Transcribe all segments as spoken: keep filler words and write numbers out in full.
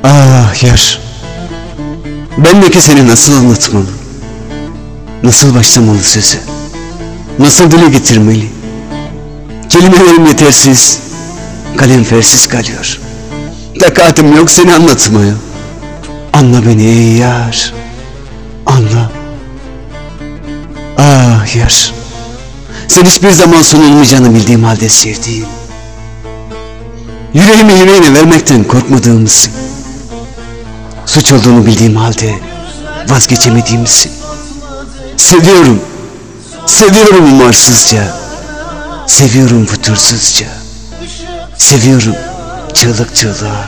Ah yar, bendeki seni nasıl anlatmalı? Nasıl başlamalı söze? Nasıl dile getirmeli? Kelimelerim yetersiz, kalem fersiz kalıyor. Takatim yok seni anlatmaya. Anla beni ey yar, anla. Ah yar, sen hiçbir zaman son olmayacağını bildiğim halde sevdiğim, yüreğimi yüreğine vermekten korkmadığımızsın. Suç olduğunu bildiğim halde vazgeçemediğimizsin. Seviyorum, seviyorum umarsızca, seviyorum fütursuzca, seviyorum çığlık çığlığa.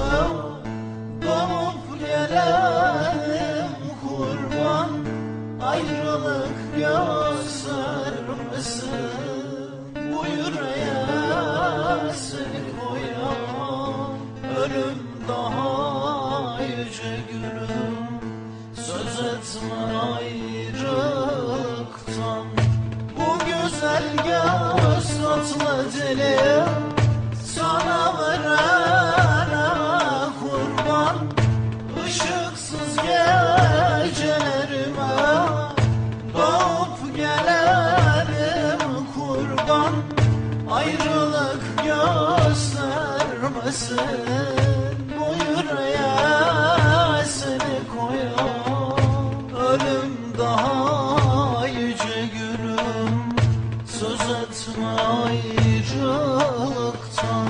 Ayrılık göstermesin bu yüreğe seni koyan, ölüm daha yüce gülüm, söz etme ayrılıktan. Bu güzel göz tatlı dilim sana verene kurban, ışıksız gecelerime doğup gelelim kurban. Ayrılık göstermesin bu yüreğe seni koyan, ölüm daha yüce gülüm, söz etme ayrılıktan.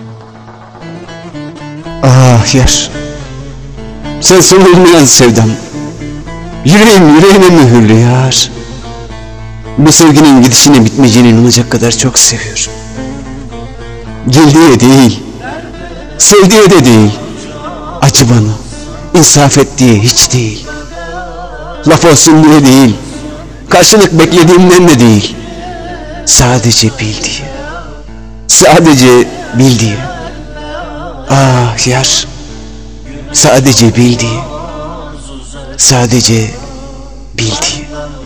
Ah yar, sen son olmayan sevdam, yüreğim yüreğine mühürlü yar. Bu sevginin gidişine bitmeyeceğine inanacak kadar çok seviyorum. Gel diye değil, sev diye de değil, acı bana, insaf et diye hiç değil. Laf olsun diye değil, karşılık beklediğimden de değil. Sadece bil diye, sadece bil diye. Ah yar, sadece bil diye, sadece bil diye.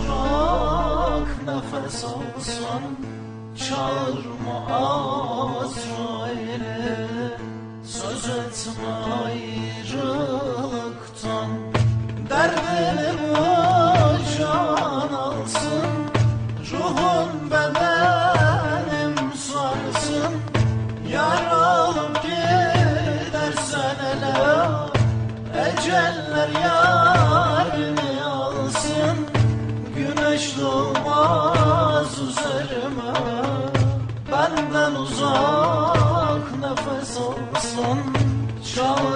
Nefes alsan çağırma Azrail'i, söz etme ayrılıktan. Derdini bu can alsın, ruhun bedenim sarsın. Yar alıp gidersen ele, eceller yarini alsın. Güneş doğmaz üzerime, benden uzak nefes alsın. Çağır